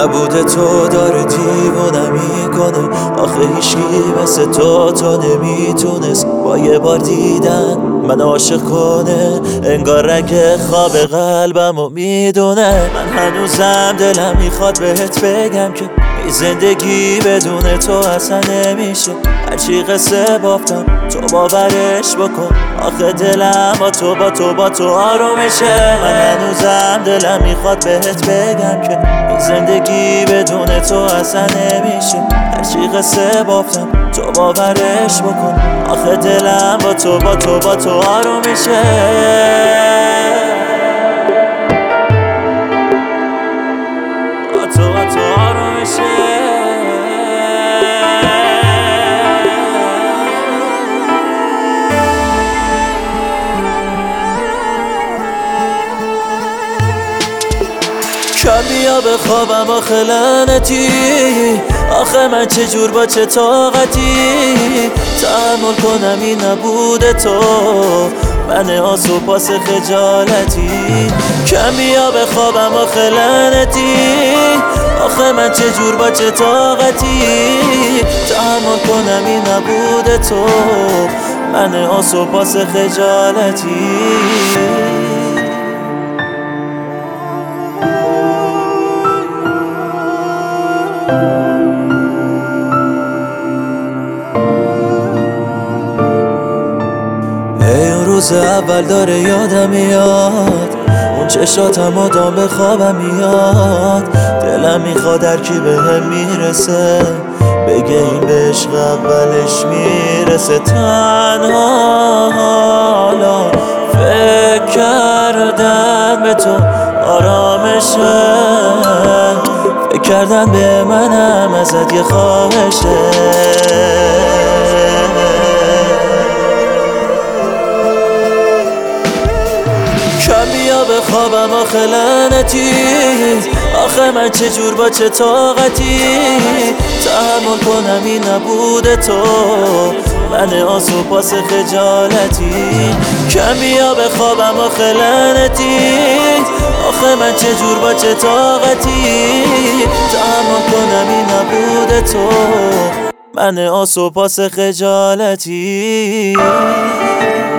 نبود تو داره دیوونه میکنه. آخه هیچکی مثل تو نمیتونست با یه بار دیدن من عاشق کنه. انگار رنگ خواب قلبمو میدونه. من هنوزم دلم میخواد بهت بگم که این زندگی بدون تو اصلا نمیشه. هرچی قصه بافتم تو باورش بکن. آخه دلم با تو آرومشه. من هنوزم دلم میخواد بهت بگم که این زندگی بدون تو اصلا نمیشه. هرچی قصه بافتم تو باورش بکن. آخه دلم با تو آرومشه. با تو آرومشه. کم بیا به خوابم آخه لعنتی. آخه من چجور با چه طاقتی تحمل کنم این نبود تو. من آس و پاس خجالتی. کم بیا به خوابم آخه لعنتی. آخه من چجور با چه طاقتی تحمل کنم این نبود تو. من آس و پاس خجالتی. روز اول داره یادم میاد. اون چشاتم مدام به خوابم میاد. دلم میخواد هرکی بهم میرسه بگه این به عشق اولش میرسه. تنها حالا فکر کردن به تو آرامشه. فکر کردن به منم ازت یه خواهشه. کم بیا به خوابم آخه لعنتی. آخه من چجور با چه طاقتی تحمل کنم این نبود تو. من آس و پاس خجالتی. کم بیا به خوابم آخه لعنتی. آخه من چجور با چه طاقتی تحمل کنم این نبود تو. من آس و پاس خجالتی.